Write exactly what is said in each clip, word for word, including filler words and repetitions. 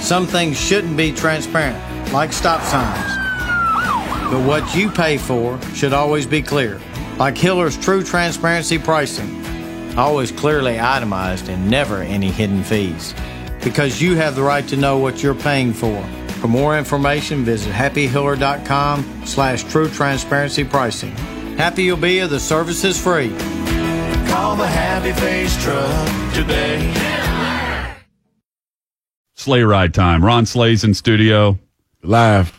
Some things shouldn't be transparent, like stop signs. But what you pay for should always be clear, like Hiller's True Transparency Pricing. Always clearly itemized and never any hidden fees. Because you have the right to know what you're paying for. For more information, visit happy hiller dot com slash true transparency pricing. Happy you'll be if the service is free. Call the Happy Face Truck today. Sleigh ride time. Ron Slay's in studio. Live.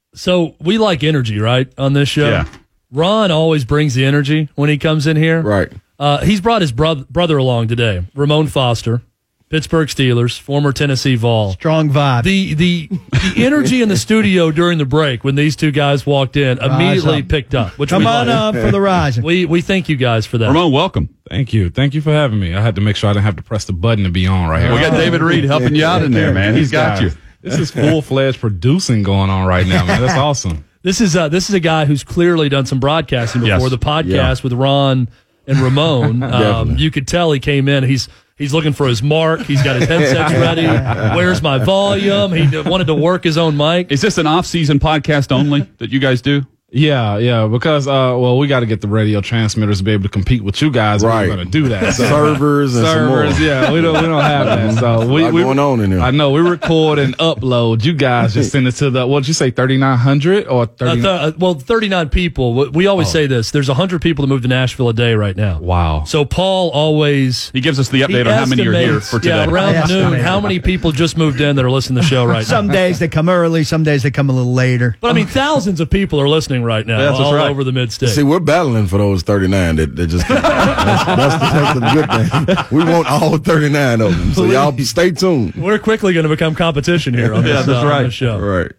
So we like energy, right, on this show? Yeah. Ron always brings the energy when he comes in here. Right. Uh, he's brought his bro- brother along today, Ramon Foster, Pittsburgh Steelers, former Tennessee Vol. Strong vibe. The the the energy in the studio during the break when these two guys walked in immediately up. picked up. Which Come we on like. up for the rising. We we thank you guys for that. Ramon, welcome. Thank you. Thank you for having me. I had to make sure I didn't have to press the button to be on right here. We got David Reed helping you out in there, man. He's got you. This is full-fledged producing going on right now, man. That's awesome. This is uh, this is a guy who's clearly done some broadcasting before. Yes. The podcast Yeah. with Ron and Ramon. um, you could tell he came in. He's he's looking for his mark. He's got his headsets ready. Where's my volume? He wanted to work his own mic. Is this an off-season podcast only that you guys do? Yeah, yeah, because, uh, well, we got to get the radio transmitters to be able to compete with you guys. Right. We're going to do that. So. Servers and Servers, some more. yeah, we don't, we don't have that. So we, A lot we, going on in there. I know, we record and upload. You guys just send it to the, what'd you say, thirty-nine hundred or Uh, thirty? th- uh, well, thirty-nine people. We- We always Oh. say this. There's one hundred people that move to Nashville a day right now. Wow. So Paul always... He gives us the he update on how many are here estimates, for today. Yeah, around I noon, estimate. how many people just moved in that are listening to the show right Some now. days they come early, some days they come a little later. But I mean, thousands of people are listening right now That's all right. over the mid-state. See, we're battling for those thirty-nine that, that just that's, that's, the, that's the good thing. We want all thirty-nine of them. So y'all stay tuned. We're quickly going to become competition here on this, Yeah, that's uh, on right. this show. Right.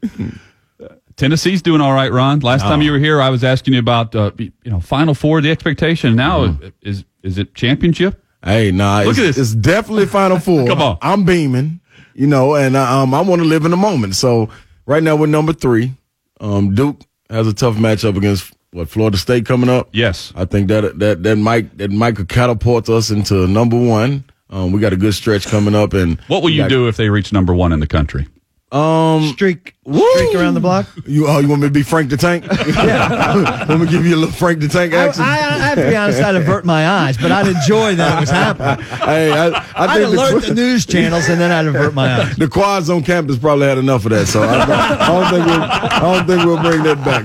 Tennessee's doing all right, Ron. Last time you were here, I was asking you about uh, you know Final Four, the expectation. Now Mm-hmm. is is it championship? Hey, nah, Look it's, at this. it's definitely Final Four. Come on. I'm beaming, you know, and um, I want to live in the moment. So right now we're number three. Um, Duke has a tough matchup against what Florida State coming up. Yes. I think that that that might that might could catapult us into number one. Um, we got a good stretch coming up, and What will we you got- do if they reach number one in the country? Um, Streak, Woo! streak around the block. you oh, you want me to be Frank the Tank? Yeah, let me give you a little Frank the Tank I, action. I, I have to be honest, I'd avert my eyes, but I'd enjoy that it was happening. hey, I, I I'd think alert the, the news channels and then I'd avert my eyes. the quads on campus probably had enough of that, so I, I don't think we'll I don't think we'll bring that back.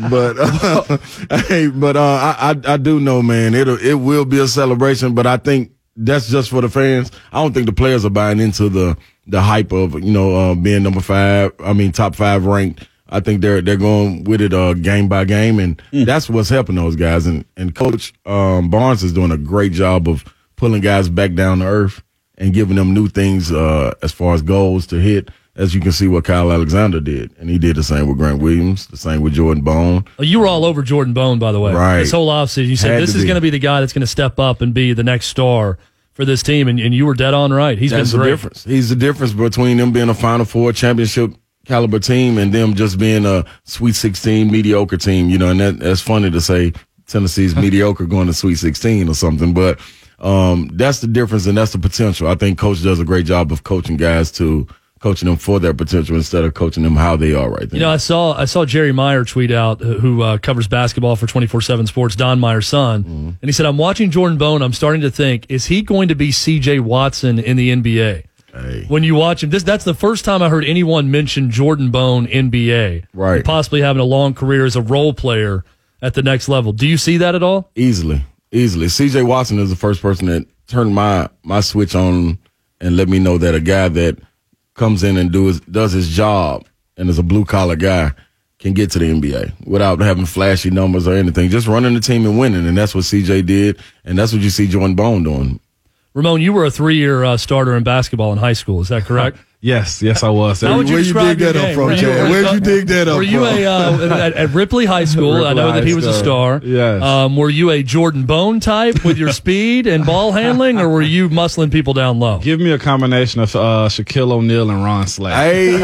But uh, hey, but uh, I, I I do know, man, it'll it will be a celebration, but I think that's just for the fans. I don't think the players are buying into the the hype of you know uh, being number five. I mean, top five ranked. I think they're they're going with it uh, game by game, and Mm. that's what's helping those guys. And and Coach um, Barnes is doing a great job of pulling guys back down to earth and giving them new things uh, as far as goals to hit. As you can see, what Kyle Alexander did, and he did the same with Grant Williams, the same with Jordan Bone. Oh, you were all over Jordan Bone, by the way. Right. This whole offseason, you said Had this to is be. going to be the guy that's going to step up and be the next star for this team, and, and you were dead on right. He's That's been the great. difference. He's the difference between them being a Final Four championship caliber team and them just being a Sweet sixteen mediocre team. You know, and that, that's funny to say Tennessee's mediocre going to Sweet sixteen or something, but um, that's the difference and that's the potential. I think Coach does a great job of coaching guys to coaching them for their potential instead of coaching them how they are right there. You know, I saw I saw Jerry Meyer tweet out, uh, who uh, covers basketball for twenty-four seven Sports, Don Meyer's son, Mm-hmm. and he said, "I'm watching Jordan Bone. I'm starting to think, is he going to be C J Watson in the N B A?" Hey. When you watch him, this that's the first time I heard anyone mention Jordan Bone N B A, Right. and possibly having a long career as a role player at the next level. Do you see that at all? Easily, easily. C J Watson is the first person that turned my my switch on and let me know that a guy that comes in and do his, does his job and is a blue collar guy can get to the N B A without having flashy numbers or anything. Just running the team and winning, and that's what C J did, and that's what you see Jordan Bone doing. Ramon, you were a three-year uh, starter in basketball in high school. Is that correct? Yes, yes, I was. How would you Where you describe dig your that up game? from, Were you- Chad? Where'd you dig that up Were you from? a uh, at, at Ripley High School? I know Ripley that he was a High star. School. Yes. Um, were you a Jordan Bone type with your speed and ball handling, or were you muscling people down low? Give me a combination of uh, Shaquille O'Neal and Ron Slay. Hey,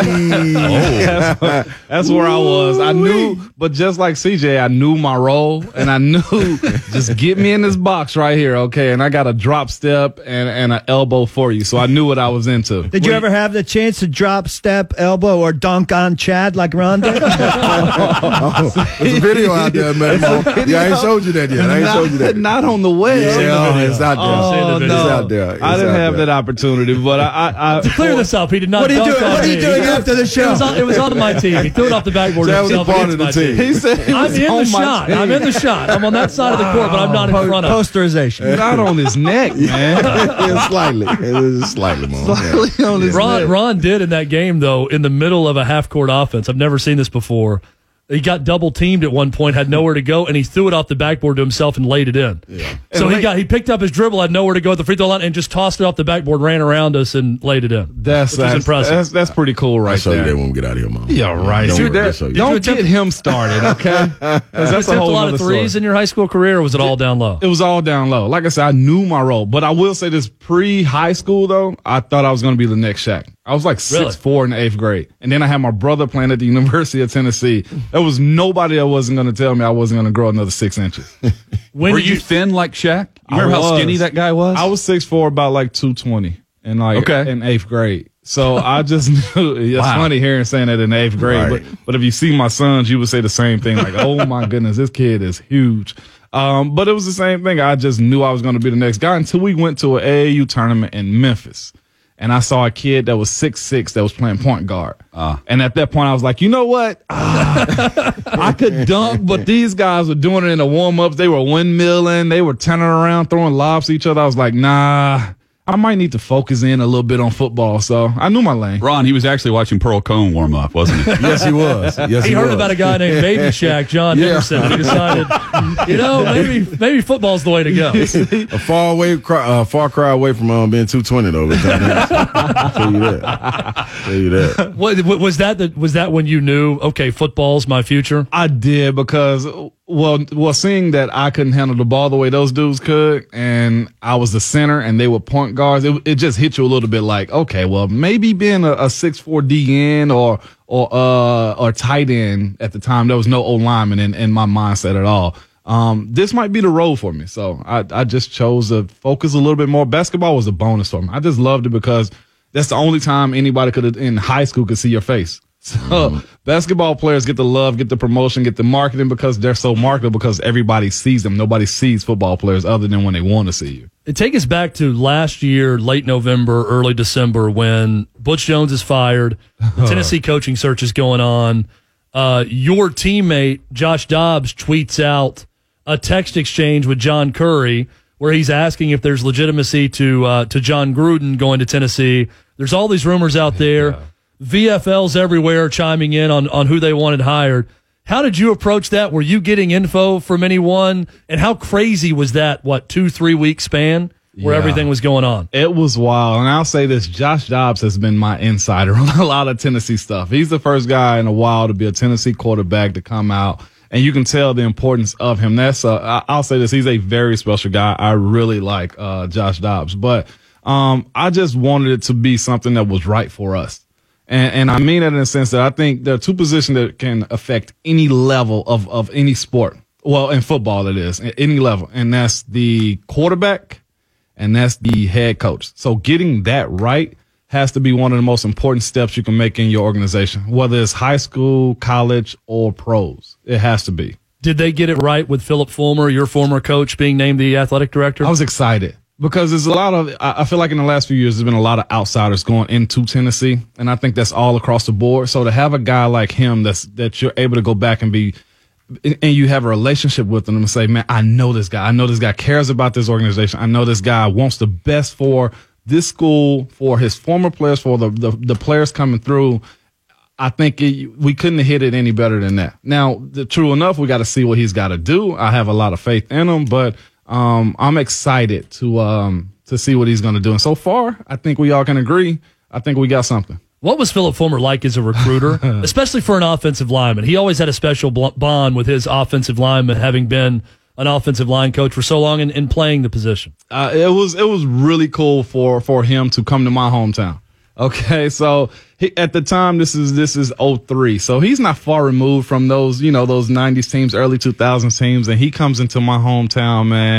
that's, where, that's where I was. I knew, but just like C J, I knew my role, and I knew just get me in this box right here, okay? And I got a drop step and, and an elbow for you, so I knew what I was into. Did you ever have the chance to drop, step, elbow, or dunk on Chad like Ron did? oh, there's a video out there, man. Yeah, I ain't showed you that yet. I ain't not, showed you that. Not on the web. Yeah, oh, it's out there. Oh, it's no. out there. It's I didn't have there. that opportunity, but I. I, I to clear this up, he did not. What are you dunk doing? on What are you me. doing after the show? It was on, it was on my team. He threw it off the backboard That was himself a part against of the my team. team. He said he I'm was in the on my shot. team. I'm in the shot. I'm on that side of the court, but I'm not in front of. Posterization. Not on his neck, man. Yeah, slightly. It's slightly, man. Slightly on his Ron, neck. Ron did in that game, though, in the middle of a half-court offense. I've never seen this before. He got double-teamed at one point, had nowhere to go, and he threw it off the backboard to himself and laid it in. Yeah. So And he late- got he picked up his dribble, had nowhere to go at the free throw line, and just tossed it off the backboard, ran around us, and laid it in. That's which was that's, impressive. that's that's pretty cool, I'll right show you there. that when we get out of here, Mom. Yeah, right. Don't, Dude, worry, I'll that- show you. don't attempt- get him started, okay? 'Cause Did you that's a attempt a whole lot other of threes story. in your high school career, or was it all down low? It was all down low. Like I said, I knew my role, but I will say this: pre-high school, though, I thought I was going to be the next Shaq. I was like Really? six four in the eighth grade, and then I had my brother playing at the University of Tennessee. There was nobody that wasn't going to tell me I wasn't going to grow another six inches. When Were did you thin like Shaq? You I remember how was. skinny that guy was? I was six four, about like two twenty, and like Okay. in eighth grade. So I just knew. It's Wow. funny hearing saying that in the eighth grade, Right. but but if you see my sons, you would say the same thing. Like, oh my goodness, this kid is huge. Um, but it was the same thing. I just knew I was going to be the next guy until we went to an A A U tournament in Memphis. And I saw a kid that was six six that was playing point guard. Uh. And at that point, I was like, you know what? Ah, I could dunk, but these guys were doing it in the warm-ups. They were windmilling. They were turning around, throwing lobs to each other. I was like, nah, I might need to focus in a little bit on football. So I knew my lane. Ron, he was actually watching Pearl Cone warm up, wasn't he? Yes, he was. Yes, he, he heard was. about a guy named Baby Shaq, John Yeah. Henderson, and he decided, you know, maybe maybe football's the way to go. a far away, cry, uh, far cry away from um, being two twenty though. With John Henderson. I'll tell you that. I'll tell you that. What, was that the, was that when you knew, okay, football's my future? I did because, well, well, seeing that I couldn't handle the ball the way those dudes could, and I was the center and they were point guards, it, it just hit you a little bit like, okay, well, maybe being a, a six four D N or or uh or tight end at the time, there was no O lineman in, in my mindset at all. Um, this might be the road for me, so I I just chose to focus a little bit more. Basketball was a bonus for me. I just loved it because that's the only time anybody could in high school could see your face. So mm-hmm. basketball players get the love, get the promotion, get the marketing because they're so marketable because everybody sees them. Nobody sees football players other than when they want to see you. Take us back to last year, late November, early December, when Butch Jones is fired, the Tennessee coaching search is going on. Uh, your teammate, Josh Dobbs, tweets out a text exchange with John Curry where he's asking if there's legitimacy to uh, to John Gruden going to Tennessee. There's all these rumors out there. Yeah. V F Ls everywhere chiming in on, on who they wanted hired. How did you approach that? Were you getting info from anyone? And how crazy was that, what, two, three week span where yeah. everything was going on? It was wild. And I'll say this, Josh Dobbs has been my insider on a lot of Tennessee stuff. He's the first guy in a while to be a Tennessee quarterback to come out. And you can tell the importance of him. That's uh, I'll say this, he's a very special guy. I really like uh, Josh Dobbs. But um, I just wanted it to be something that was right for us. And, and I mean that in the sense that I think there are two positions that can affect any level of, of any sport. Well, in football it is, at any level. And that's the quarterback and that's the head coach. So getting that right has to be one of the most important steps you can make in your organization, whether it's high school, college, or pros. It has to be. Did they get it right with Philip Fulmer, your former coach, being named the athletic director? I was excited. Because there's a lot of, I feel like in the last few years, there's been a lot of outsiders going into Tennessee. And I think that's all across the board. So to have a guy like him that's, that you're able to go back and be, and you have a relationship with him and say, man, I know this guy. I know this guy cares about this organization. I know this guy wants the best for this school, for his former players, for the, the, the players coming through. I think it, we couldn't have hit it any better than that. Now, the, true enough, we got to see what he's got to do. I have a lot of faith in him, but Um, I'm excited to um to see what he's going to do. And so far, I think we all can agree. I think we got something. What was Philip Fulmer like as a recruiter, especially for an offensive lineman? He always had a special bond with his offensive lineman, having been an offensive line coach for so long and, and playing the position. Uh, it was it was really cool for for him to come to my hometown. Okay, so he, at the time, this is this is oh three, so he's not far removed from those, you know, those nineties teams, early two thousands teams, and he comes into my hometown, man,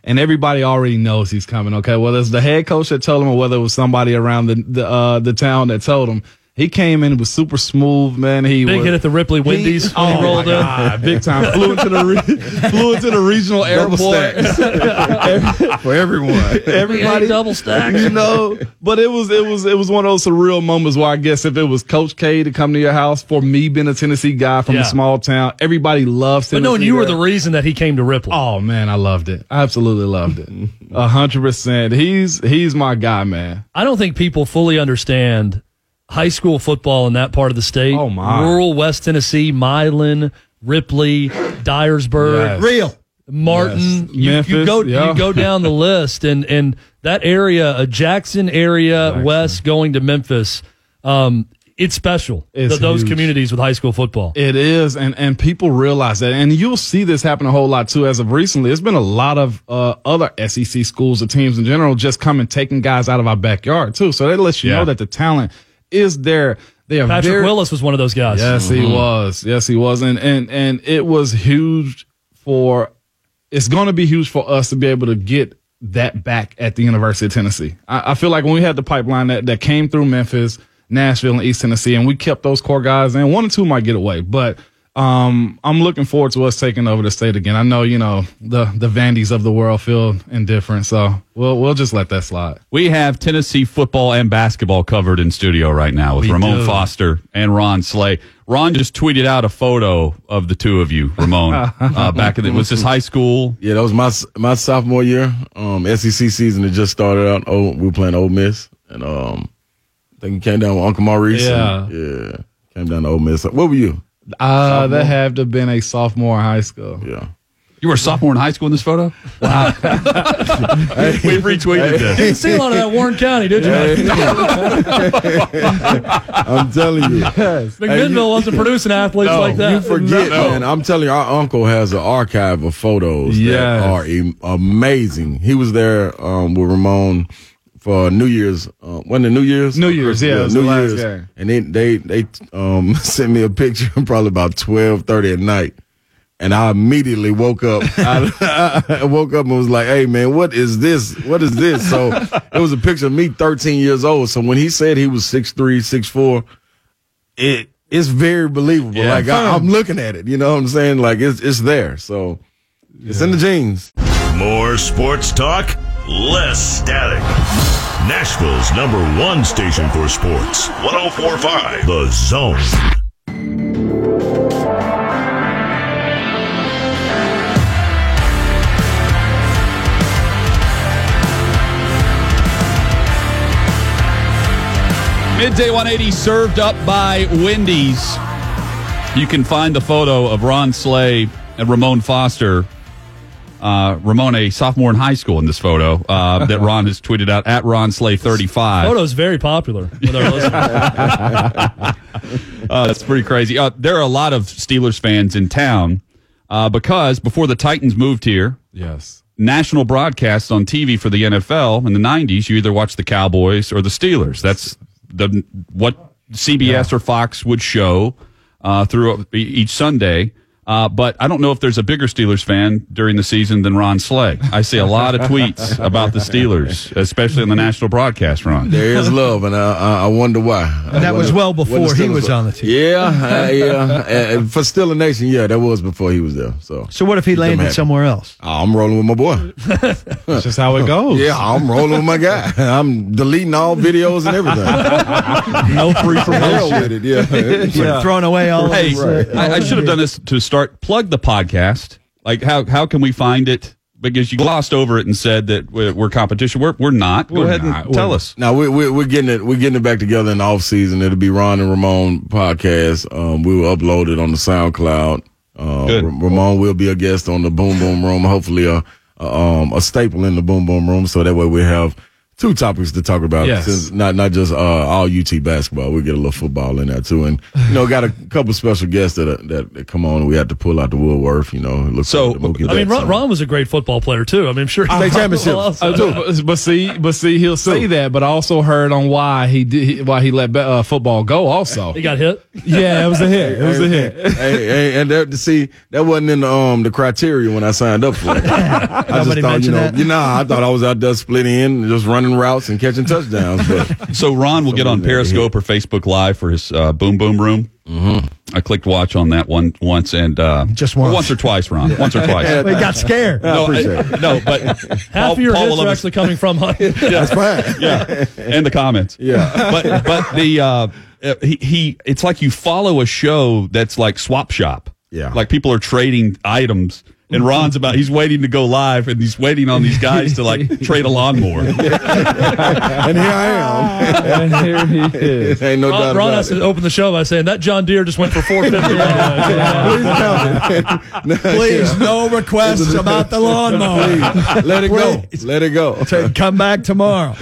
and everybody already knows he's coming. Okay, whether it's the head coach that told him or whether it was somebody around the the, uh, the town that told him. He came in, was super smooth, man. He big was, hit at the Ripley Wendy's. He, oh, rolled my God, big time. Flew into the re- flew into the regional Double airport for everyone. Everybody double stacks. You know, but it was it was it was one of those surreal moments where I guess if it was Coach K to come to your house, for me being a Tennessee guy from Yeah. a small town, everybody loves Tennessee. But knowing you were there. the reason that he came to Ripley. Oh man, I loved it. I absolutely loved it. A hundred percent. He's he's my guy, man. I don't think people fully understand high school football in that part of the state. Oh, my. Rural West Tennessee, Milan, Ripley, Dyersburg, Yes. Real. Martin. Yes. You, you Memphis, go yeah. you go down the list, and and that area, a Jackson area Jackson. west going to Memphis, um, it's special. It's th- those huge. communities with high school football. It is, and, and people realize that. And you'll see this happen a whole lot, too, as of recently. There's been a lot of uh, other S E C schools or teams in general just coming, taking guys out of our backyard, too. So that lets you Yeah. know that the talent is there. They are Patrick very, Willis was one of those guys. Yes, he was. Yes, he was. And, and, and it was huge for, it's going to be huge for us to be able to get that back at the University of Tennessee. I, I feel like when we had the pipeline that, that came through Memphis, Nashville, and East Tennessee, and we kept those core guys in, one or two might get away. But um, I'm looking forward to us taking over the state again. I know, you know, the, the Vandy's of the world feel indifferent, so we'll, we'll just let that slide. We have Tennessee football and basketball covered in studio right now with We Ramon do. Foster and Ron Slay. Ron just tweeted out a photo of the two of you, Ramon, uh, back in the, was this high school? Yeah, that was my my sophomore year. Um, S E C season had just started out. Oh, we were playing Ole Miss, and um, I think he came down with Uncle Maurice. Yeah. and, yeah, came down to Ole Miss. What were you? Uh, that had to have been a sophomore in high school. Yeah. You were a sophomore in high school in this photo? Wow. We retweeted this. Didn't see a lot of that Warren County, did you? I'm telling you. McMinnville wasn't producing athletes like that. You forget, man. I'm telling you, our uncle has an archive of photos Yes. that are am- amazing. He was there um, with Ramon for New Year's. Uh, wasn't it New Year's? New Year's, yeah, it was New the last Year's. game. And they they they um, sent me a picture probably about twelve thirty at night. And I immediately woke up. I, I woke up and was like, "Hey, man, what is this? What is this?" So it was a picture of me, thirteen years old. So when he said he was six three, six four, it it's very believable. Yeah. Like I, I'm looking at it, you know what I'm saying? Like it's it's there. So it's in the genes. More sports talk, less static. Nashville's number one station for sports. one oh four point five The Zone. Midday one eighty served up by Wendy's. You can find the photo of Ron Slay and Ramon Foster. Uh, Ramon, a sophomore in high school in this photo uh, that Ron has tweeted out at Ron Slay thirty-five. Photo's very popular with our listeners. Uh, that's pretty crazy. Uh, there are a lot of Steelers fans in town uh, because before the Titans moved here, Yes. national broadcasts on T V for the N F L in the nineties, you either watch the Cowboys or the Steelers. That's the what C B S yeah. or Fox would show uh, through each Sunday. Uh, but I don't know if there's a bigger Steelers fan during the season than Ron Slay. I see a lot of tweets about the Steelers, especially on the national broadcast, Ron. There is love, and I, I, I wonder why. And that was well before he was on the team. Yeah, uh, yeah. And for Steeler Nation, yeah, that was before he was there. So, So what if he landed somewhere else? I'm rolling with my boy. That's just how it goes. Yeah, I'm rolling with my guy. I'm deleting all videos and everything. No free Hell promotion. with it, yeah. Yeah. Throwing away all Hey, of his, uh, I, I should have done this to start. Plug the podcast. Like, how how can we find it? Because you glossed over it and said that we're, we're competition. We're we're not. Go We're ahead not. and tell We're- us. Now we're, we're we're getting it we're getting it back together in the off season. It'll be Ron and Ramon podcast. Um, we will upload it on the SoundCloud. Uh, Good. Ramon will be a guest on the Boom Boom Room. Hopefully a, a um a staple in the Boom Boom Room, so that way we have two topics to talk about. Yes. Since not not just uh, all U T basketball. We get a little football in there too, and you know, got a couple special guests that, uh, that that come on. We had to pull out the Woodworth. You know, look So, forward to Mookie I mean, Betts. Ron, Ron was a great football player too. I mean, I'm sure State championships. Uh, but, but see, but see, he'll say that, but I also heard on why he did why he let be- uh, football go. Also, he got hit. yeah, it was a hit. It was a hit. hey, hey, and that, see, that wasn't in the um the criteria when I signed up for it. I just Nobody thought, you mentioned know, that? you know, I thought I was out there splitting in, just running routes and catching touchdowns. But So Ron will get on Somebody Periscope or Facebook Live for his uh, Boom Boom Room. Mm-hmm. I clicked watch on that one once and uh, Just once. once or twice, Ron. Once or twice. We got scared. I No, appreciate I- it. no, but Half Paul- of your Paul hits will are love actually coming from Hunt. That's fine. yeah, and the comments. Yeah. but but the uh, uh, he, he it's like you follow a show that's like Swap Shop. Yeah. like people are trading items. And Ron's about, he's waiting to go live and he's waiting on these guys to like trade a lawnmower. And here I am. And here he is. Ain't no doubt Ron, Ron about has it. to open the show by saying that John Deere just went for four fifty. Please, no requests about the lawnmower. Let it go. Please. Let it go. Come back tomorrow.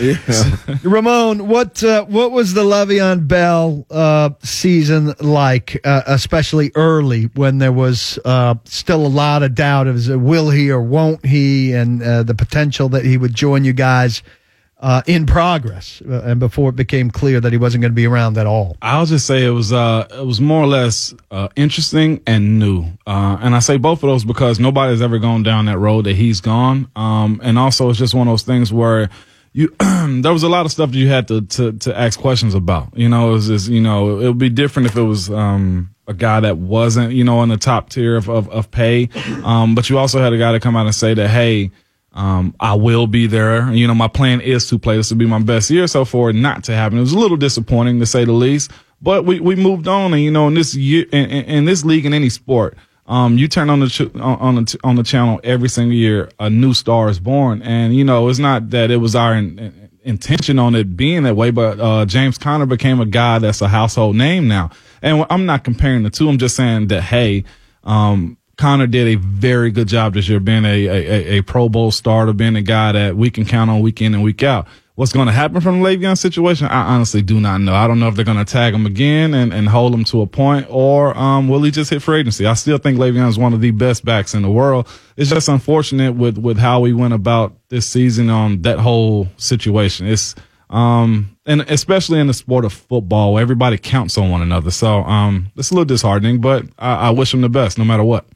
Ramon, what uh, what was the Le'Veon Bell uh, season like, uh, especially early when there was uh, still a lot of doubt of uh, will he or won't he, and uh, the potential that he would join you guys uh, in progress, uh, and before it became clear that he wasn't going to be around at all? I'll just say it was uh it was more or less uh, interesting and new, uh, and I say both of those because nobody's ever gone down that road that he's gone, um, and also it's just one of those things where you there was a lot of stuff that you had to to, to ask questions about. You know, it was just, you know, it would be different if it was um, a guy that wasn't, you know, in the top tier of of, of pay, um, but you also had a guy to come out and say that, hey, Um, I will be there. You know, my plan is to play. This will be my best year. So for it not to happen, it was a little disappointing to say the least. But we, we moved on, and you know, in this year, in, in this league, in any sport, um, you turn on the ch- on the on the channel every single year, a new star is born, and you know, it's not that it was our in, in, intention on it being that way, but uh, James Conner became a guy that's a household name now. And I'm not comparing the two. I'm just saying that hey. Um, Connor did a very good job this year being a, a, a Pro Bowl starter, being a guy that we can count on week in and week out. What's going to happen from the Le'Veon situation, I honestly do not know. I don't know if they're going to tag him again and, and hold him to a point, or um, will he just hit free agency? I still think Le'Veon is one of the best backs in the world. It's just unfortunate with, with how we went about this season on that whole situation. It's um, and especially in the sport of football, where everybody counts on one another. So um, it's a little disheartening, but I, I wish him the best no matter what.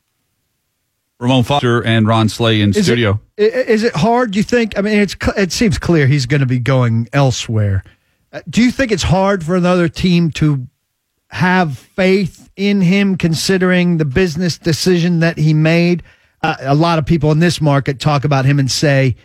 Ramon Foster and Ron Slay in Is studio. It, is it hard, you think? I mean, it's it seems clear he's going to be going elsewhere. Uh, do you think it's hard for another team to have faith in him, considering the business decision that he made? Uh, a lot of people in this market talk about him and say,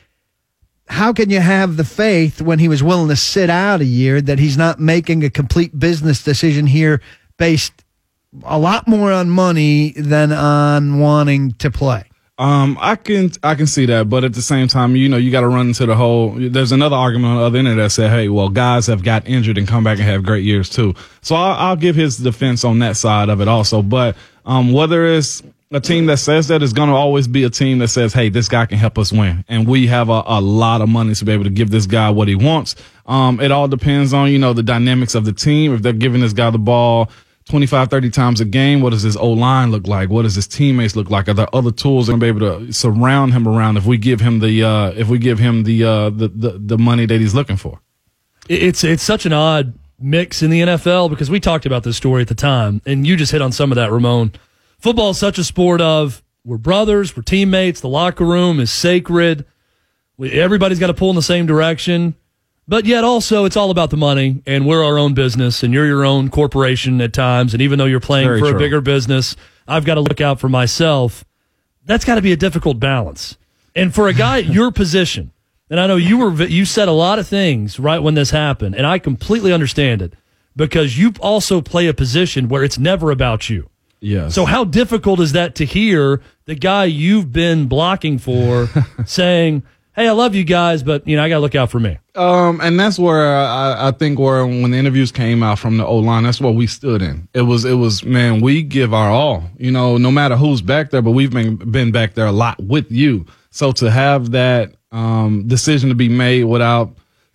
how can you have the faith when he was willing to sit out a year that he's not making a complete business decision here based a lot more on money than on wanting to play? Um, I can I can see that, but at the same time, you know, you got to run into the whole. There's another argument on the other end of that said, hey, well, guys have got injured and come back and have great years too. So I'll, I'll give his defense on that side of it also. But um, whether it's a team that says that, is going to always be a team that says, hey, this guy can help us win, and we have a, a lot of money to be able to give this guy what he wants. Um, it all depends on, you know, the dynamics of the team. If they're giving this guy the ball twenty-five, thirty times a game, what does his O-line look like? What does his teammates look like? Are there other tools that are going to be able to surround him around if we give him the uh, if we give him the, uh, the the the money that he's looking for? It's it's such an odd mix in the N F L because we talked about this story at the time, and you just hit on some of that, Ramon. Football is such a sport of we're brothers, we're teammates. The locker room is sacred. We, everybody's got to pull in the same direction. But yet also it's all about the money, and we're our own business, and you're your own corporation at times. And even though you're playing Very for true. a bigger business, I've got to look out for myself. That's got to be a difficult balance. And for a guy at your position, and I know you were you said a lot of things right when this happened, and I completely understand it because you also play a position where it's never about you. Yes. So how difficult is that to hear the guy you've been blocking for saying, hey, I love you guys, but you know I got to look out for me. Um, and that's where I, I think where when the interviews came out from the O-line, that's what we stood in. It was, it was, man, we give our all, you know, no matter who's back there, but we've been, been back there a lot with you. So to have that, um, decision to be made without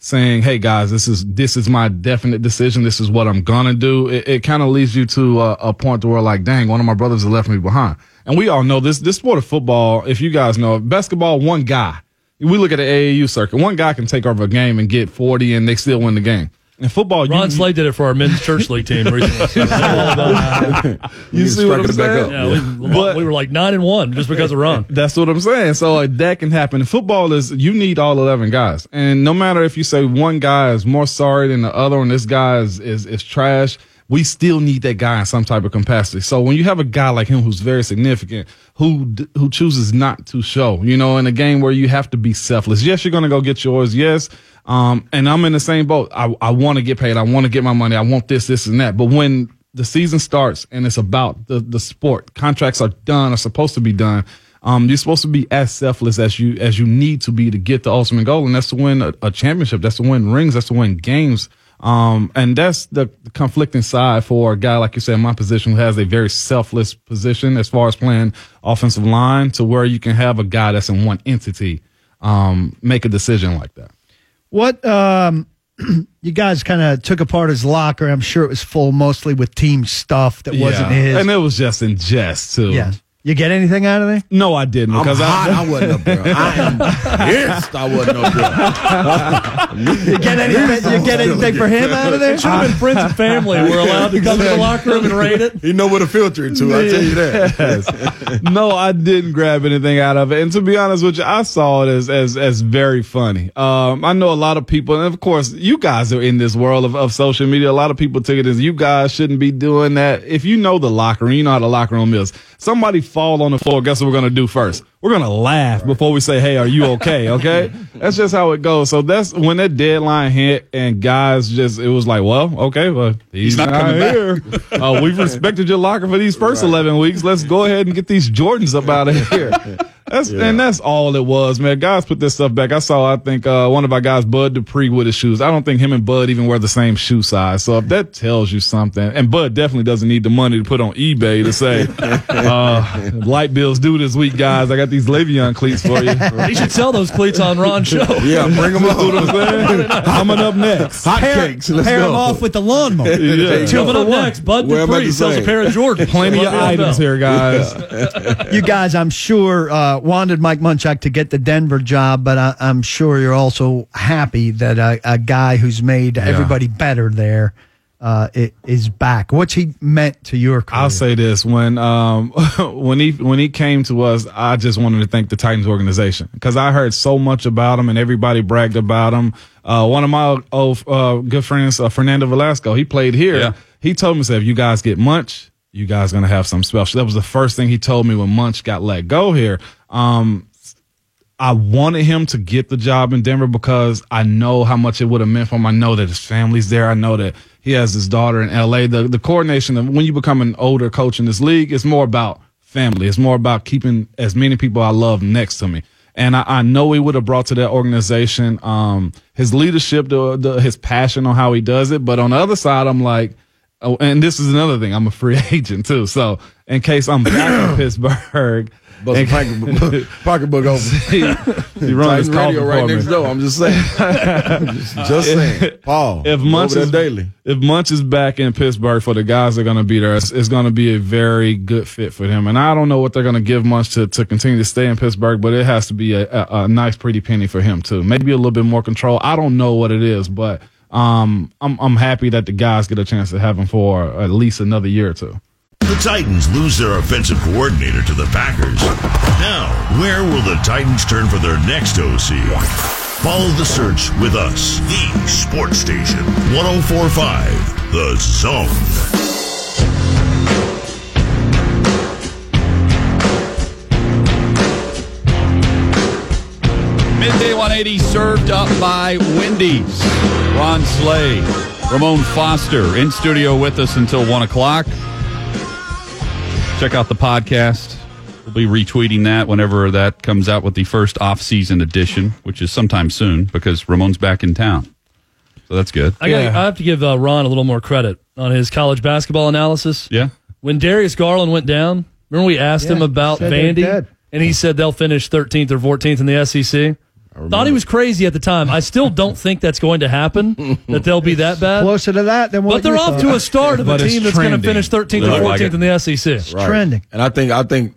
saying, hey guys, this is, this is my definite decision. This is what I'm going to do. It, it kind of leads you to a, a point where like, dang, one of my brothers has left me behind. And we all know this, this sport of football, if you guys know, basketball, one guy, we look at the A A U circuit, one guy can take over a game and get forty and they still win the game. In football, Ron you, Slade did it for our men's church league team recently. you see what I'm saying? Yeah, we, but, we were like nine and one just because of Ron. That's what I'm saying. So like, that can happen. In football is you need all eleven guys, and no matter if you say one guy is more sorry than the other, and this guy is is, is trash, we still need that guy in some type of capacity. So when you have a guy like him who's very significant, who who chooses not to show, you know, in a game where you have to be selfless. Yes, you're going to go get yours. Yes. Um, and I'm in the same boat. I, I want to get paid. I want to get my money. I want this, this, and that. But when the season starts and it's about the, the sport, contracts are done, are supposed to be done. Um, you're supposed to be as selfless as you, as you need to be to get the ultimate goal. And that's to win a, a championship. That's to win rings. That's to win games. Um, and that's the conflicting side for a guy, like you said, in my position, who has a very selfless position as far as playing offensive line, to where you can have a guy that's in one entity, um, make a decision like that. What um, you guys kind of took apart his locker. I'm sure it was full mostly with team stuff that wasn't Yeah. his. And it was just in jest, too. Yes. You get anything out of there? No, I didn't. I'm Because hot. I, I wasn't up there. I am pissed. I wasn't up there. You get anything? You get anything for him out of there? Should have been friends and family. We're allowed to come to the locker room and rate it. He know where to filter it to. I tell you that. no, I didn't grab anything out of it. And to be honest with you, I saw it as as as very funny. Um, I know a lot of people, and of course, you guys are in this world of, of social media. A lot of people take it as you guys shouldn't be doing that. If you know the locker room, you know how the locker room is. Somebody fall on the floor, guess what we're going to do first? We're going to laugh before we say, hey, are you okay? Okay? That's just how it goes. So that's when that deadline hit and guys just, it was like, well, okay, well, he's, He's not not coming back. here. uh, we've respected your locker for these first right. eleven weeks. Let's go ahead and get these Jordans up out of here. That's, yeah. And that's all it was, man. Guys put this stuff back. I saw, I think, uh, one of our guys, Bud Dupree, with his shoes. I don't think him and Bud even wear the same shoe size. So if that tells you something, and Bud definitely doesn't need the money to put on eBay to say, uh, light bills due this week, guys. I got these Le'Veon cleats for you. He should sell those cleats on Ron's show. Yeah, bring them up. What I'm saying? Coming up next. Hot Pair, cakes. Let's pair go. them off with the lawnmower. Yeah. Coming up next, Bud We're about Dupree to sells say. a pair of Jordans. Plenty of Love items that. here, guys. You guys, I'm sure, uh, wanted Mike Munchak to get the Denver job, but I, I'm sure you're also happy that a, a guy who's made everybody better there uh, i- is back. What's he meant to your career? I'll say this: when um when he when he came to us, I just wanted to thank the Titans organization, because I heard so much about him and everybody bragged about him. Uh, one of my old uh, good friends, uh, Fernando Velasco, he played here. Yeah. He told me, "Said if you guys get Munch, you guys gonna have something special." That was the first thing he told me when Munch got let go here. Um, I wanted him to get the job in Denver because I know how much it would have meant for him. I know that his family's there. I know that he has his daughter in L A. The the coordination of when you become an older coach in this league, it's more about family. It's more about keeping as many people I love next to me. And I, I know he would have brought to that organization um, his leadership, the, the, his passion on how he does it. But on the other side, I'm like, oh, and this is another thing, I'm a free agent too. So in case I'm back in Pittsburgh, Bust a pocketbook, pocketbook over. he, he runs his radio right for me. next door. I'm just saying. just, just saying. Paul. If Munch over is there daily. If Munch is back in Pittsburgh for the guys that are going to be there, it's, it's going to be a very good fit for him. And I don't know what they're going to give Munch to, to continue to stay in Pittsburgh, but it has to be a, a, a nice, pretty penny for him too. Maybe a little bit more control. I don't know what it is, but um, I'm I'm happy that the guys get a chance to have him for at least another year or two. The Titans lose their offensive coordinator to the Packers. Now, where will the Titans turn for their next O C? Follow the search with us, the sports station, one oh four point five, The Zone. Midday one eighty served up by Wendy's. Ron Slade, Ramon Foster in studio with us until one o'clock. Check out the podcast. We'll be retweeting that whenever that comes out with the first off-season edition, which is sometime soon because Ramon's back in town. So that's good. I, got, Yeah. I have to give uh, Ron a little more credit on his college basketball analysis. Yeah. When Darius Garland went down, remember we asked Yeah, him about said they're Vandy? dead. And he said they'll finish thirteenth or fourteenth in the S E C. Thought he was crazy at the time. I still don't think that's going to happen, that they'll be that bad. Closer to that than what But they're you off thought. to a start of a But it's team that's going to trending. finish thirteenth or Look like fourteenth it. in the S E C. Right. Trending. And I think I think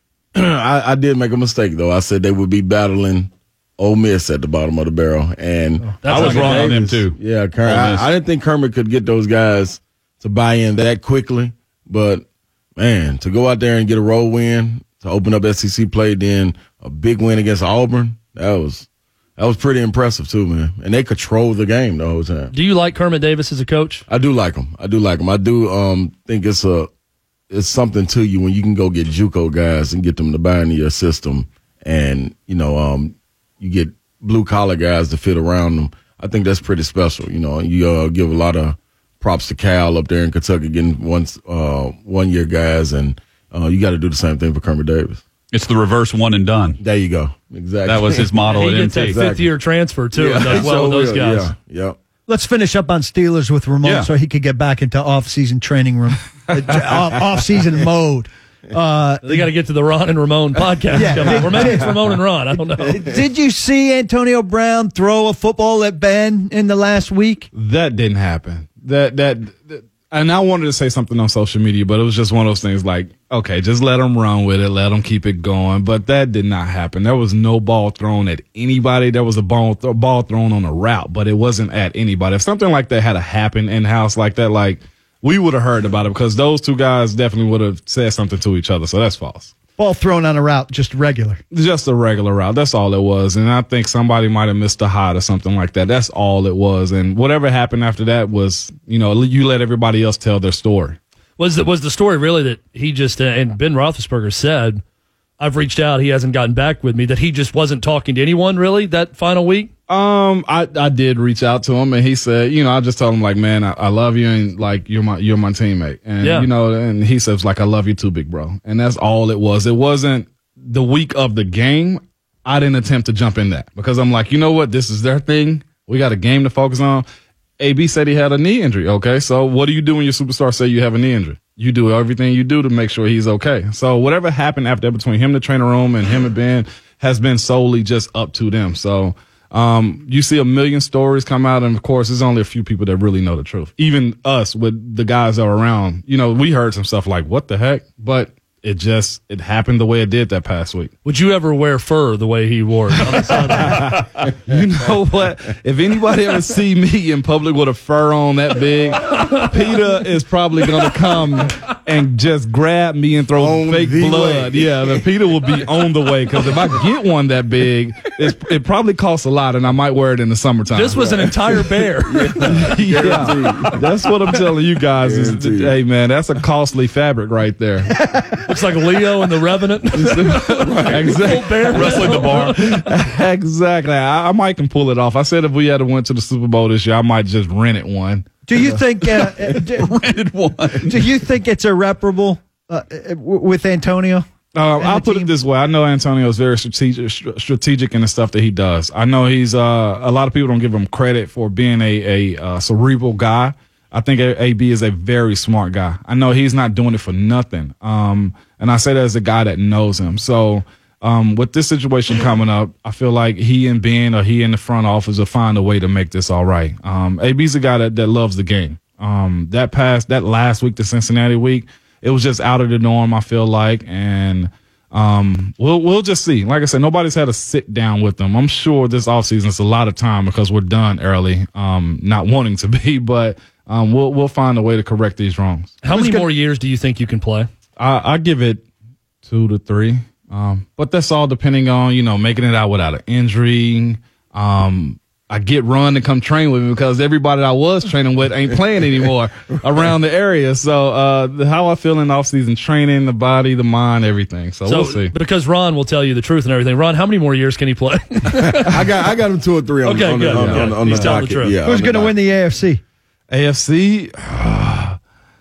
I, I did make a mistake though. I said they would be battling Ole Miss at the bottom of the barrel, and That's I was like wrong on them Davis- too. Yeah, Ker- Ole Miss. I, I didn't think Kermit could get those guys to buy in that quickly, but man, to go out there and get a road win to open up S E C play, then a big win against Auburn, that was that was pretty impressive too, man. And they controlled the game the whole time. Do you like Kermit Davis as a coach? I do like him. I do like him. I do um, think it's a it's something to you when you can go get JUCO guys and get them to buy into your system, and you know um, you get blue collar guys to fit around them. I think that's pretty special. You know, you uh, give a lot of props to Cal up there in Kentucky getting one uh, one year guys, and uh, you got to do the same thing for Kermit Davis. It's the reverse one and done. There you go. Exactly. That was his model He at gets that M T. Exactly. fifth-year transfer, too, Yeah, and does well so with those will. guys. Yeah. Yep. Let's finish up on Steelers with Ramon Yeah. so he could get back into off-season training room, uh, off- off-season mode. Uh, They got to get to the Ron and Ramon podcast. Yeah. coming up. Or maybe it's Ramon and Ron. I don't know. did you see Antonio Brown throw a football at Ben in the last week? That didn't happen. That, that that and I wanted to say something on social media, but it was just one of those things like, okay, just let them run with it, let them keep it going. But that did not happen. There was no ball thrown at anybody. There was a ball th- ball thrown on a route, but it wasn't at anybody. If something like that had to happen in house like that, like we would have heard about it because those two guys definitely would have said something to each other. So that's false. Ball thrown on a route, just regular. Just a regular route. That's all it was. And I think somebody might have missed a hot or something like that. That's all it was. And whatever happened after that was, you know, you let everybody else tell their story. Was the, was the story really that he just, uh, and Ben Roethlisberger said, I've reached out, he hasn't gotten back with me, that he just wasn't talking to anyone really that final week? Um, I, I did reach out to him and he said, you know, I just told him like, man, I, I love you and like you're my you're my teammate. And Yeah. you know, and he says like I love you too, big bro. And that's all it was. It wasn't the week of the game. I didn't attempt to jump in that because I'm like, you know what, this is their thing. We got a game to focus on. A B said he had a knee injury. Okay, so what do you do when your superstar say you have a knee injury? You do everything you do to make sure he's okay. So whatever happened after that between him, the trainer room, and him and Ben has been solely just up to them. So um, you see a million stories come out, and of course, there's only a few people that really know the truth. Even us, with the guys that are around, you know, we heard some stuff like, "What the heck?" But it just it happened the way it did that past week. Would you ever wear fur the way he wore it on the sideline? You know what? If anybody ever see me in public with a fur on that big, Peter is probably going to come and just grab me and throw On fake the blood. way. Yeah, but Peter will be on the way because if I get one that big, it's, it probably costs a lot, and I might wear it in the summertime. This was an entire bear. yeah, that's what I'm telling you guys. Is, Guaranteed. hey, man, that's a costly fabric right there. Looks like Leo and the Revenant. Exactly. Full bear Wrestling the bar. Exactly. I, I might can pull it off. I said if we had went to the Super Bowl this year, I might just rent it one. Do you think? Uh, uh, do, Rented one. do you think it's irreparable uh, uh, w- with Antonio? Uh, And I'll the put team? it this way. I know Antonio is very strategic, str- strategic in the stuff that he does. I know he's, uh, a lot of people don't give him credit for being a, a, uh, cerebral guy. I think A- AB is a very smart guy. I know he's not doing it for nothing. Um, and I say that as a guy that knows him. So, um, with this situation coming up, I feel like he and Ben or he in the front office will find a way to make this all right. Um, A B's a guy that, that loves the game. Um, that past, that last week, the Cincinnati week, it was just out of the norm, I feel like. And, um, we'll, we'll just see. Like I said, nobody's had a sit down with them. I'm sure this offseason is a lot of time because we're done early, um, not wanting to be, but, um, we'll, we'll find a way to correct these wrongs. How many more years do you think you can play? I, I give it two to three. Um, but that's all depending on, you know, making it out without an injury. Um, I get Run to come train with me because everybody that I was training with ain't playing anymore around the area. So, uh, how I feel in off-season training, the body, the mind, everything. So, So, we'll see. because Ron will tell you the truth and everything. Ron, how many more years can he play? I got I got him two or three on, Okay, on, good, the, on, good. on, on He's the telling the docket. truth. Yeah, Who's on the going to win docket. the A F C? A F C, uh,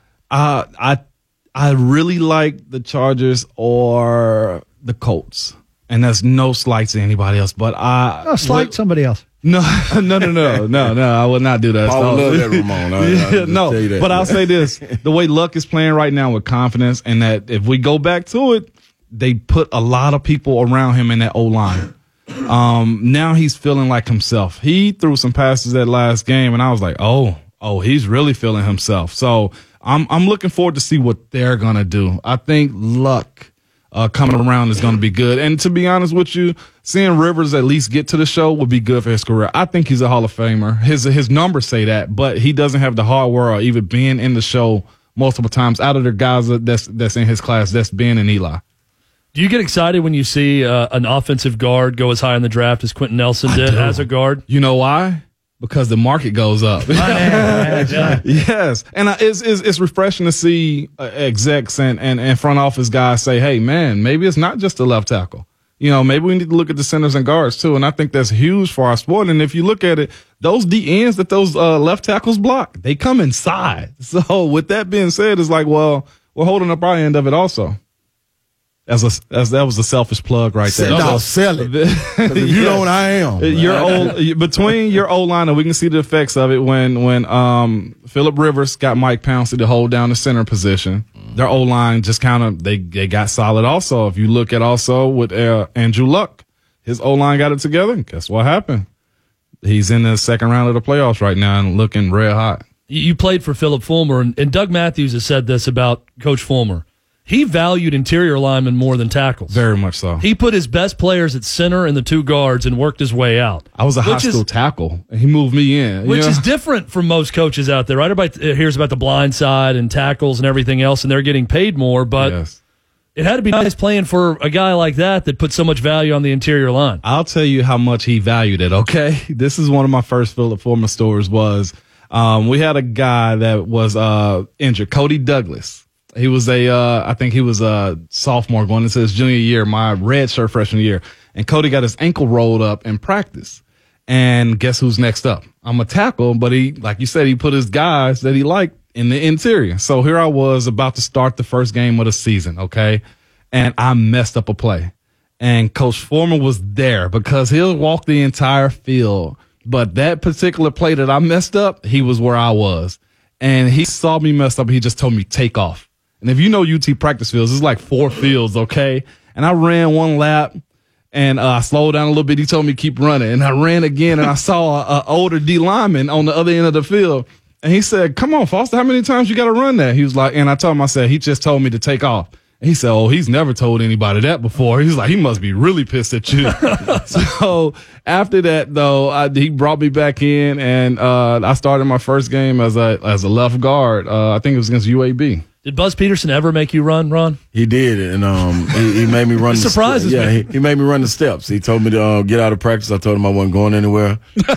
I I really like the Chargers or the Colts, and that's no slight to anybody else. But I Oh, slight what- somebody else. No, no, no, no, no, no. I would not do that. I would love that, Ramon. I- I'll yeah, just no, tell you that. but I'll say this: the way Luck is playing right now with confidence, and that if we go back to it, they put a lot of people around him in that O line. Um, now he's feeling like himself. He threw some passes that last game, and I was like, oh, oh, he's really feeling himself. So I'm I'm looking forward to see what they're gonna do. I think Luck uh, coming around is gonna be good. And to be honest with you, seeing Rivers at least get to the show would be good for his career. I think he's a Hall of Famer. His his numbers say that, but he doesn't have the hardware or even being in the show multiple times out of the guys that's that's in his class. That's Ben and Eli. Do you get excited when you see uh, an offensive guard go as high in the draft as Quentin Nelson did as a guard? You know why? Because the market goes up. Yes. And uh, it's, it's, it's refreshing to see uh, execs and, and, and front office guys say, hey, man, maybe it's not just the left tackle. You know, maybe we need to look at the centers and guards, too. And I think that's huge for our sport. And if you look at it, those D ends that those uh, left tackles block, they come inside. So with that being said, it's like, well, we're holding up our end of it also. As a, as that was a selfish plug right there. No, sell it. If you Yes. know what I am. Your old between your O line, and we can see the effects of it when when um Phillip Rivers got Mike Pouncey to hold down the center position. Their O line just kind of they they got solid. Also, if you look at also with uh, Andrew Luck, his O line got it together. And guess what happened? He's in the second round of the playoffs right now and looking red hot. You played for Philip Fulmer, and, and Doug Matthews has said this about Coach Fulmer. He valued interior linemen more than tackles. Very much so. He put his best players at center and the two guards and worked his way out. I was a high school tackle, and he moved me in. Which you know? is different from most coaches out there, right? Everybody hears about the blind side and tackles and everything else, and they're getting paid more, but yes. It had to be nice playing for a guy like that that put so much value on the interior line. I'll tell you how much he valued it, okay? This is one of my first Phillip Fulmer stories was um, we had a guy that was uh, injured, Cody Douglas. He was a, uh, I think he was a sophomore going into his junior year, my red shirt freshman year. And Cody got his ankle rolled up in practice. And guess who's next up? I'm a tackle, but he, like you said, he put his guys that he liked in the interior. So here I was about to start the first game of the season, okay? And I messed up a play. And Coach Fulmer was there because he'll walk the entire field. But that particular play that I messed up, he was where I was. And he saw me mess up. He just told me, take off. And if you know U T practice fields, it's like four fields, okay? And I ran one lap, and uh, I slowed down a little bit. He told me keep running. And I ran again, and I saw an older D lineman on the other end of the field. And he said, come on, Foster, how many times you got to run that? He was like, and I told him, I said, he just told me to take off. And he said, oh, he's never told anybody that before. He's like, he must be really pissed at you. So after that, though, I, he brought me back in, and uh, I started my first game as a as a left guard. Uh, I think it was against U A B. Did Buzz Peterson ever make you run, Ron? He did, and um, he, he made me run. It the surprises ste- me. Yeah, he, he made me run the steps. He told me to uh, get out of practice. I told him I wasn't going anywhere. So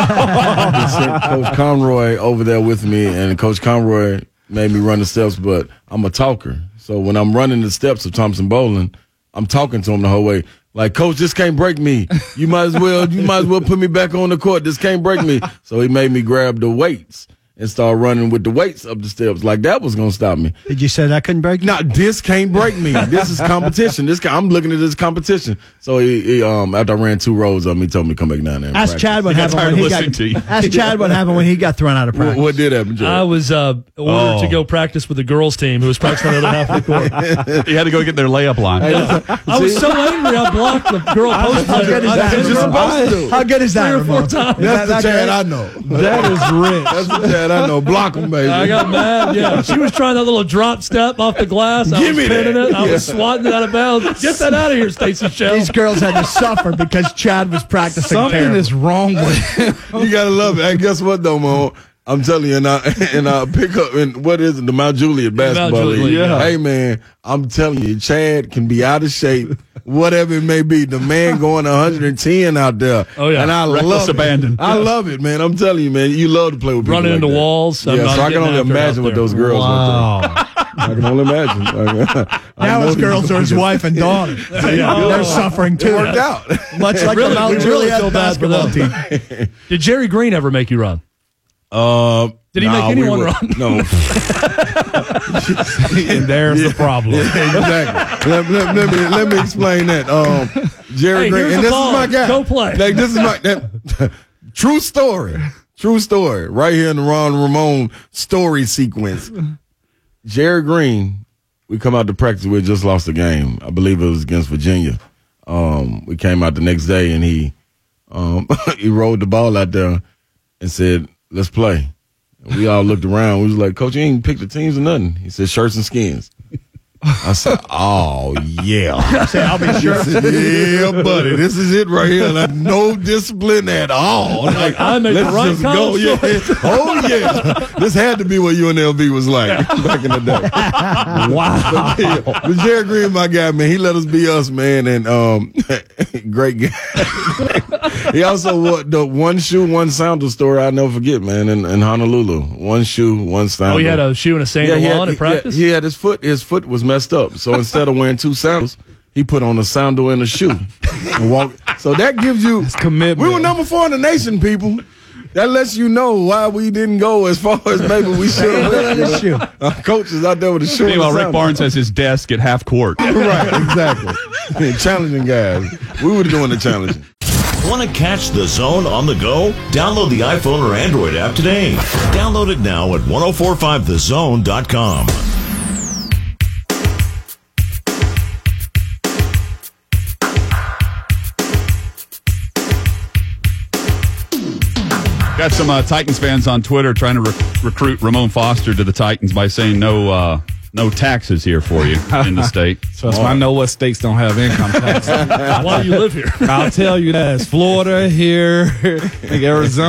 he sent Coach Conroy over there with me, and Coach Conroy made me run the steps. But I'm a talker, so when I'm running the steps of Thompson Bowling, I'm talking to him the whole way. Like, Coach, this can't break me. You might as well, you might as well put me back on the court. This can't break me. So he made me grab the weights and start running with the weights up the steps. Like that was gonna stop me. Did you say that couldn't break you? No, this can't break me. This is competition. This I'm looking at this competition. So he, he um after I ran two rows of him, he told me to come back down there. And Ask practice. Chad what happened when he got. to you. Ask Chad what happened when he got thrown out of What, practice. what did happen, Joe? I was uh, ordered Oh. to go practice with the girls' team who was practicing on the other half of the court. You had to go get their layup line. I was so angry I blocked the girl post How player. good is I that? did You're just- supposed to do. How good is that? Three or four Ramon? times. That's That- the that Chad great? I know. That is rich. That's the Chad I know. Block him, baby. I got mad. Yeah, she was trying that little drop step off the glass. I Give was me pinning that. it. I Yeah. was swatting it out of bounds. Get that out of here, Stacey Shell. These girls had to suffer because Chad was practicing Something terrible. is wrong with him. You gotta love it. And guess what, though, Mo? I'm telling you, and I and I pick up and what is it, the Mount Juliet basketball Juliet, league. yeah. Hey man, I'm telling you, Chad can be out of shape, whatever it may be. The man going one hundred ten out there. Oh, yeah. and I Reckless love it. abandon. I love it, man. I'm telling you, man. You love to play with people Running like into that. walls. I'm Yeah, not so I can getting only after it imagine out what there. those girls went Wow. through. I can only imagine. I Now know his these girls are his people wife and daughter. They're suffering It too. worked out. Much like Really, the Mount we really Juliet feel bad for basketball them. team. Did Jerry Green ever make you run? Uh, Did he nah, make anyone we were- run? No. And there's the problem. Exactly. let, let, let me let me explain that. Um, Jerry Hey, Green, here's and the this ball. is my guy. Go play. Like this is my that, true story. True story. Right here in the Ron Ramon story sequence. Jerry Green, we come out to practice. We had just lost the game. I believe it was against Virginia. um, we came out the next day and he um, he rolled the ball out there and said, "Let's play." And we all looked around. We was like, "Coach, you ain't picked the teams or nothing." He said, "Shirts and skins." I said, "Oh yeah." I said, I'll be sure. I said, "Yeah, buddy, this is it right here. Like, no discipline at all. Like, I made the let's right just go." college Yeah. choice. Oh yeah, this had to be what U N L V was like back in the day. Wow. But, yeah, but Jerry Green, my guy, man, he let us be us, man, and um, great guy. He also wore the one shoe, one sandal story I'll never forget, man, in, in Honolulu. One shoe, one sandal. Oh, he had a shoe and a sandal he had, on at he- practice? He had his foot. His foot was messed up. So instead of wearing two sandals, he put on a sandal and a shoe and walk. So that gives you commitment. We were number four in the nation, people. That lets you know why we didn't go as far as maybe we should. His shoe. Our coaches out there with a shoe. and a Meanwhile, Rick sandal. Barnes has his desk at half court. Right, exactly. Yeah, challenging guys. We were doing the challenging. Want to catch The Zone on the go? Download the iPhone or Android app today. Download it now at ten forty-five the zone dot com. Got some uh, Titans fans on Twitter trying to rec- recruit Ramon Foster to the Titans by saying no uh, no taxes here for you in the state. Trust me, I know what states don't have income tax. Why do you live here? I'll tell you that. It's Florida here, like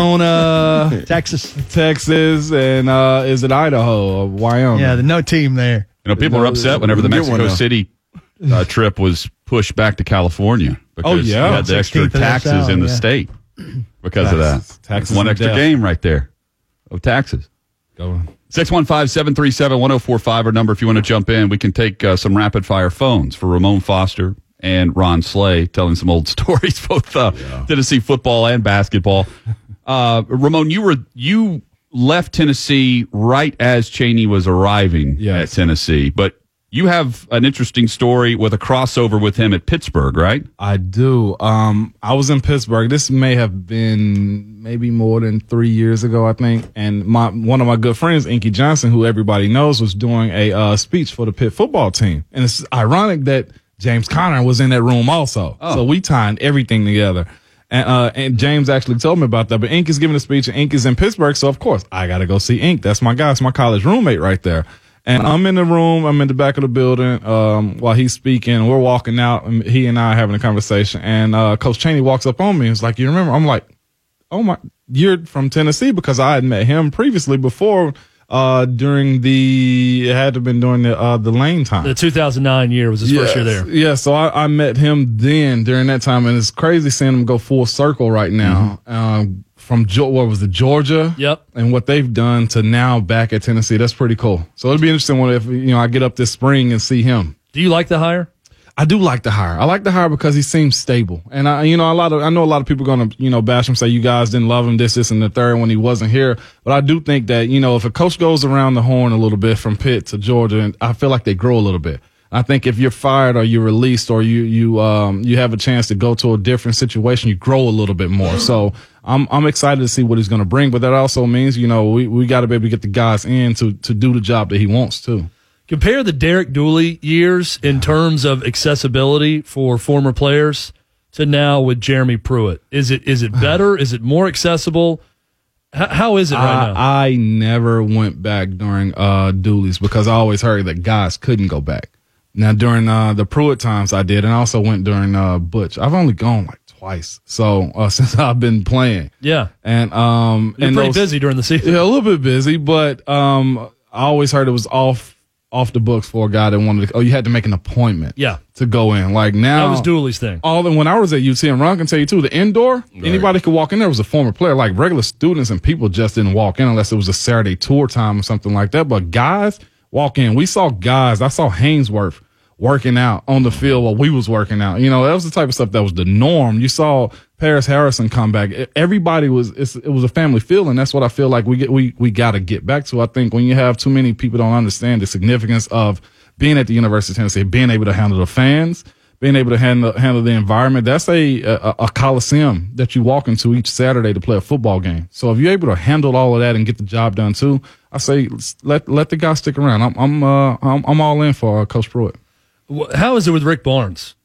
Arizona, Texas. Texas, and uh, is it Idaho or Wyoming? Yeah, the no team there. You know, people are upset whenever the Get one Mexico now. City uh, trip was pushed back to California because Oh, yeah. you had the extra sixteenth of their taxes in the salary, state because of that. Taxes. Taxes One and extra death. game right there of taxes. Go on. six one five, seven three seven, one oh four five, our number if you want to jump in. We can take uh, some rapid fire phones for Ramon Foster and Ron Slay telling some old stories, both uh, Tennessee football and basketball. Uh, Ramon, you were you left Tennessee right as Chaney was arriving Yes. at Tennessee, but you have an interesting story with a crossover with him at Pittsburgh, right? I do. Um, I was in Pittsburgh. This may have been maybe more than three years ago, I think. And my one of my good friends, Inky Johnson, who everybody knows, was doing a uh, speech for the Pitt football team. And it's ironic that James Conner was in that room also. Oh. So we tied everything together. And, uh, and James actually told me about that. But Ink is giving a speech, and Ink is in Pittsburgh. So, of course, I got to go see Ink. That's my guy. It's my college roommate right there. And I'm in the room. I'm in the back of the building um, while he's speaking. We're walking out, and he and I are having a conversation. And uh, Coach Chaney walks up on me. He's like, "You remember?" I'm like, "Oh my, you're from Tennessee," because I had met him previously before uh, during the it had to have been during the uh, the Lane time. The two thousand nine year was his first year there. Yeah, so I, I met him then during that time, and it's crazy seeing him go full circle right now. Um, from Geo- what was it, Georgia? Yep. And what they've done to now back at Tennessee, that's pretty cool. So it'll be interesting when if you know I get up this spring and see him. Do you like the hire? I do like the hire. I like the hire because he seems stable, and I, you know, a lot of I know a lot of people are gonna you know bash him, say you guys didn't love him, this, this, and the third when he wasn't here. But I do think that you know if a coach goes around the horn a little bit from Pitt to Georgia, and I feel like they grow a little bit. I think if you're fired or you're released or you you um you have a chance to go to a different situation, you grow a little bit more. So I'm I'm excited to see what he's going to bring, but that also means you know we we got to be able to get the guys in to to do the job that he wants to. Compare the Derek Dooley years in terms of accessibility for former players to now with Jeremy Pruitt. Is it is it better? Is it more accessible? H- how is it right now? I, I never went back during uh, Dooley's because I always heard that guys couldn't go back. Now, during uh, the Pruitt times I did, and I also went during uh, Butch. I've only gone like twice. So uh, since I've been playing. Yeah. And um, You're and pretty those, busy during the season. Yeah, a little bit busy, but um, I always heard it was off off the books for a guy that wanted to, oh, you had to make an appointment Yeah. to go in. Like now. That was Dooley's thing. All the, when I was at U T, and Ron can tell you too, the indoor, anybody could walk in there was a former player. Like regular students and people just didn't walk in unless it was a Saturday tour time or something like that. But guys walk in. We saw guys. I saw Hainsworth working out on the field while we was working out. You know, that was the type of stuff that was the norm. You saw Paris Harrison come back. Everybody was, it's, it was a family feeling. That's what I feel like we get, we, we got to get back to. I think when you have too many people don't understand the significance of being at the University of Tennessee, being able to handle the fans, being able to handle, handle the environment. That's a, a, a coliseum that you walk into each Saturday to play a football game. So if you're able to handle all of that and get the job done too, I say, let, let the guys stick around. I'm, I'm, uh, I'm, I'm all in for uh, Coach Pruitt. How is it with Rick Barnes?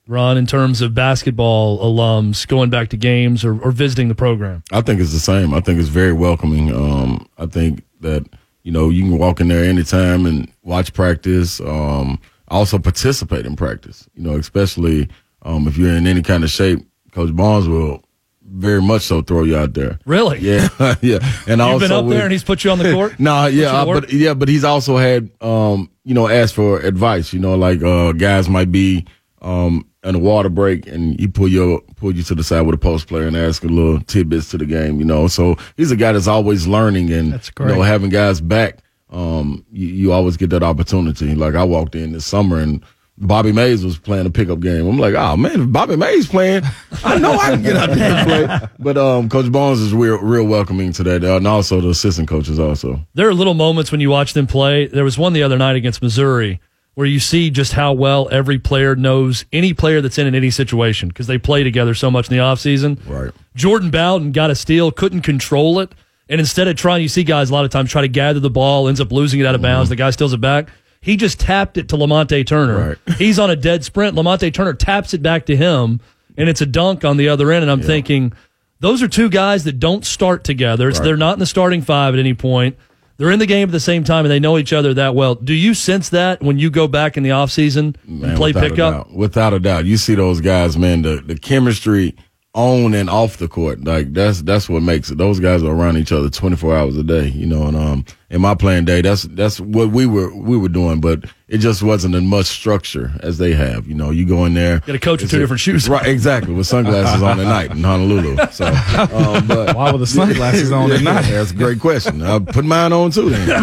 Ron, in terms of basketball alums going back to games or, or visiting the program? I think it's the same. I think it's very welcoming. Um, I think that, you know, you can walk in there anytime and watch practice, um, also participate in practice, you know, especially um, if you're in any kind of shape. Coach Barnes will very much so throw you out there. Really? Yeah, yeah. And You've also been up with, there and he's put you on the court? No, nah, yeah, Put you uh, to work? but yeah, but he's also had, um, you know, asked for advice. You know, like uh, guys might be um, in a water break, and he pull you pull you to the side with a post player and ask a little tidbits to the game. You know, so he's a guy that's always learning, and That's great. you know, having guys back, um, you, you always get that opportunity. Like I walked in this summer and Bobby Mays was playing a pickup game. I'm like, oh man, if Bobby Mays playing, I know I can get out there and play. But um, Coach Barnes is real, real welcoming to that, and also the assistant coaches also. There are little moments when you watch them play. There was one the other night against Missouri where you see just how well every player knows any player that's in, in any situation because they play together so much in the offseason. Right. Jordan Bowden got a steal, couldn't control it, and instead of trying, you see guys a lot of times try to gather the ball, ends up losing it out of bounds. Mm-hmm. The guy steals it back. He just tapped it to Lamonte Turner. Right. He's on a dead sprint. Lamonte Turner taps it back to him, and it's a dunk on the other end. And I'm yeah. thinking, those are two guys that don't start together. It's, right. They're not in the starting five at any point. They're in the game at the same time, and they know each other that well. Do you sense that when you go back in the offseason and Man, play without pickup? A doubt. Without a doubt. You see those guys, man, the, the chemistry on and off the court. Like that's that's what makes it. Those guys are around each other twenty-four hours a day, you know, and um in my playing day, that's that's what we were we were doing, but it just wasn't in much structure as they have. You know, you go in there, Got a coach with two different shoes. Right, exactly, with sunglasses on at night in Honolulu. So um, but Why were the sunglasses on at night? That's a great question. I put mine on too then.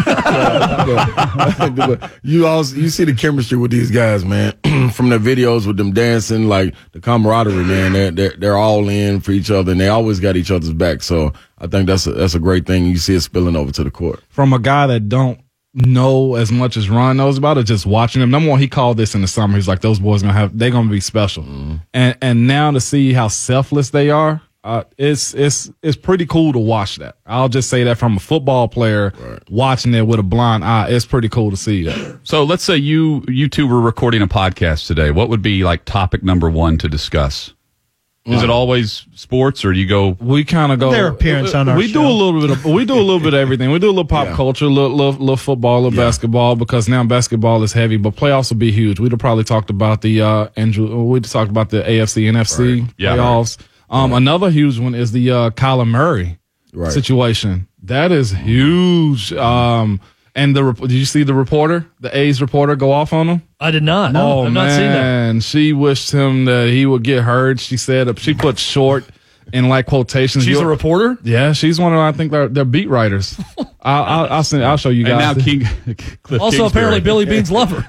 but, but you also you see the chemistry with these guys, man. From their videos with them dancing, like the camaraderie, man. They're, they're they're all in for each other, and they always got each other's back. So I think that's a, that's a great thing. You see it spilling over to the court. From a guy that don't know as much as Ron knows about it, just watching them. Number one, he called this in the summer. He's like, those boys gonna have they're gonna be special. Mm. And and now to see how selfless they are, uh, it's it's it's pretty cool to watch that. I'll just say that from a football player right. watching it with a blind eye, it's pretty cool to see that. So let's say you you two were recording a podcast today. What would be like topic number one to discuss? Is it always sports, or do you go? We kind of go Their appearance on our We show. do a little bit of we do a little bit of everything. We do a little pop Yeah. culture, a little, little, little football, a little Yeah. basketball, because now basketball is heavy, but playoffs will be huge. We'd have probably talked about the uh Andrew. We'd talked about the A F C, N F C Right. Yeah. playoffs. Um, another huge one is the uh, Kyler Murray Right. situation. That is huge. Um, and the rep- did you see the reporter, the A's reporter, go off on him? I did not. Oh I've man, not seen that. she wished him that he would get hurt. She said she put short in like quotations. She's You're- a reporter? Yeah, she's one of I think they're, they're beat writers. I'll, I'll, I'll send. I'll show you And guys. now King, Cliff Also, Kingsbury. apparently, Billy Bean's lover.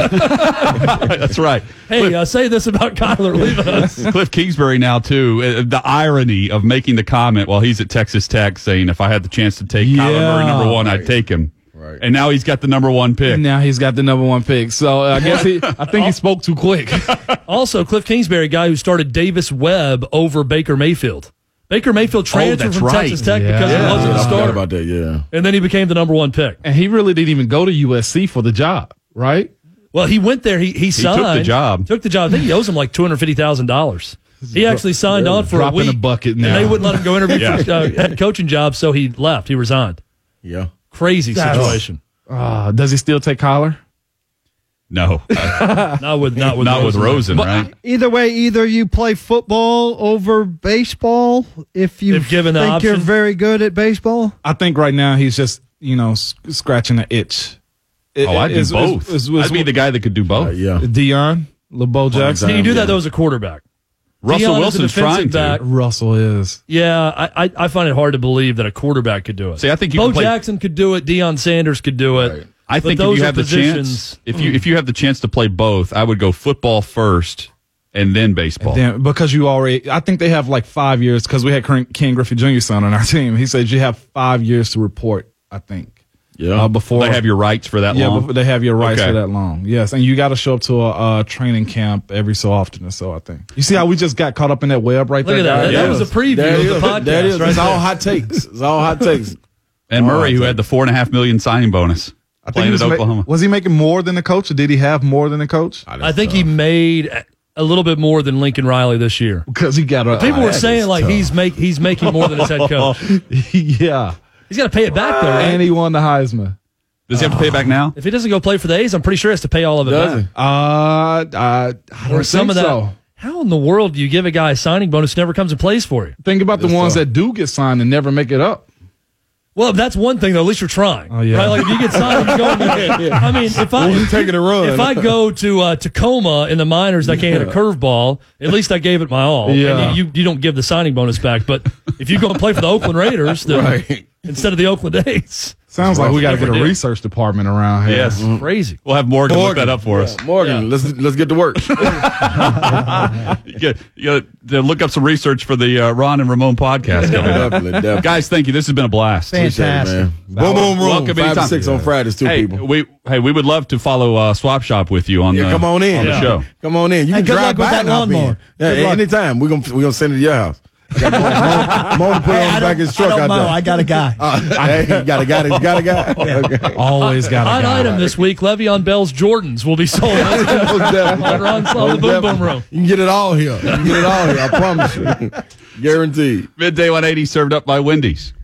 That's right. Hey, uh, say this about Kyler leaving us. Cliff Kingsbury now too. Uh, the irony of making the comment while he's at Texas Tech, saying if I had the chance to take Kyler Yeah. Murray number one, I'd Right. take him. Right. And now he's got the number one pick. Now he's got the number one pick. So uh, I guess he. I think he spoke too quick. Also, Cliff Kingsbury, guy who started Davis Webb over Baker Mayfield. Baker Mayfield transferred that's from right. Texas Tech Yeah. because he Yeah. wasn't I a forgot starter. about that. Yeah. And then he became the number one pick. And he really didn't even go to U S C for the job, right? Well, he went there. He he signed. took the job. Took the job. I think he owes him like two hundred fifty thousand dollars. He actually signed on for Drop a in week. a bucket now. And they wouldn't let him go interview Yeah. for uh, head coaching jobs, so he left. He resigned. Yeah. Crazy That's- situation. Uh, does he still take Kyler? No, Not with not with not with Rosen, right? Either way, either you play football over baseball if you If given the think you're option. very good at baseball. I think right now he's just you know s- scratching an itch. It- Oh, I'd do it's- it's- both. it's- it's- I'd be the guy that could do both. Uh, yeah. Dion, LeBeau Jackson, Can you do Yeah. that though as a quarterback? Russell Deion is a Wilson's defensive trying back. to. Russell is. Yeah, I, I I find it hard to believe that a quarterback could do it. See, I think you Bo can play- Jackson could do it. Deion Sanders could do it. Right. I But think if those you are have the positions- chance, if you if you have the chance to play both, I would go football first and then baseball. Then, because you already, I think they have like five years because we had Ken Ken Griffey Junior's son on our team. He said you have five years to report, I think. Yeah. Uh, before they have your rights for that yeah, long. before they have your rights Okay. for that long. Yes, and you got to show up to a, a training camp every so often. And so I think you see how we just got caught up in that web right Look there. at that. guys? That Yeah. was a preview There of it the is. podcast. There it is. right It's all there. hot takes. It's all hot takes. and Murray, Oh, who I had the four and a half million signing bonus, I think playing he was, at ma- Oklahoma. was he making more than the coach, or did he have more than the coach? I think he made a little bit more than Lincoln Riley this year? Because he got a. People oh, were that saying is like tough. he's make he's making more than his head coach. yeah. He's got to pay it back though, right? And he won the Heisman. Does he have to pay it back now? If he doesn't go play for the A's, I'm pretty sure he has to pay all of it Does back. he? Uh, I, I don't Or some think of that. so. How in the world do you give a guy a signing bonus who never comes and plays for you? Think about the That's ones tough. that do get signed and never make it up. Well, that's one thing though. At least you're trying. Oh, yeah. Right? Like if you get signed, you go. I mean, if I We're taking a run. if I go to uh, Tacoma in the minors, and I can't hit a curveball. At least I gave it my all. Yeah. And you, you you don't give the signing bonus back. But if you go and play for the Oakland Raiders, then Right. instead of the Oakland A's, Sounds like we got to get a Different deal. research department around here. Yes. crazy. We'll have Morgan, look Morgan. that up for us. Morgan, Yeah. let's let's get to work. You got, you got to look up some research for the uh, Ron and Ramon podcast coming up. definitely, definitely. Guys, thank you. This has been a blast. Appreciate it, Fantastic. man. Boom, boom, room. Welcome Five to anytime. six on Fridays, too, Hey, people. we hey we would love to follow uh, Swap Shop with you on Yeah, the come on in. on the Yeah. show. Come on in. You Hey, can good drive luck with by that and hop in. lawnmower. Yeah, Good luck. anytime. We're gonna we're gonna send it to your house. I got Mo, Mo to put it on the back of his truck I don't out know. there. I got a guy. Uh, hey, you got a guy. You got a guy. Okay. Always got a Hot guy. item this week: Le'Veon Bell's Jordans will be sold. That's Most definitely. what Ron saw in the Most boom boom definitely. room. You can get it all here. You can get it all here. I promise you. Guaranteed. Midday one eighty served up by Wendy's.